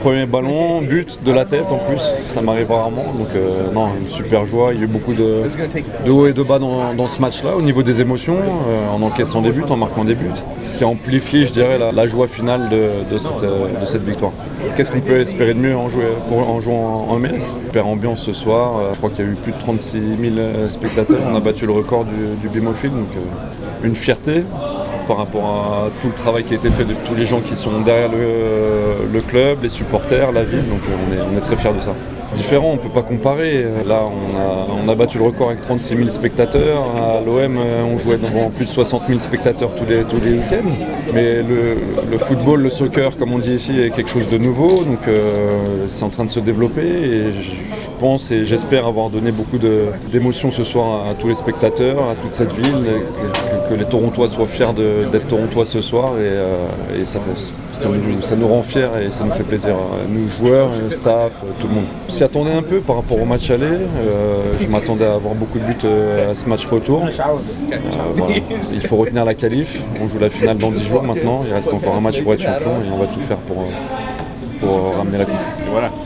premier ballon, but de la tête en plus, ça m'arrive rarement. Donc non, une super joie. Il y a eu beaucoup de hauts et de bas dans ce match-là, au niveau des émotions, en encaissant des buts, en marquant des buts. Ce qui a amplifié, je dirais, la joie finale de cette victoire. Qu'est-ce qu'on peut espérer de mieux en jouant en MLS? Super ambiance ce soir, je crois qu'il y a eu plus de 36 000 spectateurs, on a battu le record du BMO Field, donc une fierté par rapport à tout le travail qui a été fait de tous les gens qui sont derrière le club, les supporters, la ville, donc on est très fiers de ça. Différent, on ne peut pas comparer. Là, on a battu le record avec 36 000 spectateurs. À l'OM, on jouait devant plus de 60 000 spectateurs tous les week-ends. Mais le football, le soccer, comme on dit ici, est quelque chose de nouveau. Donc, c'est en train de se développer. Et je pense et j'espère avoir donné beaucoup d'émotions ce soir à tous les spectateurs, à toute cette ville. Que les Torontois soient fiers d'être Torontois ce soir. Et ça nous rend fiers et ça nous fait plaisir. Nous, joueurs, staff, tout le monde. On s'y attendait un peu par rapport au match aller. Je m'attendais à avoir beaucoup de buts à ce match retour. Voilà. Il faut retenir la qualif. On joue la finale dans 10 jours maintenant. Il reste encore un match pour être champion et on va tout faire pour ramener la coupe. Voilà.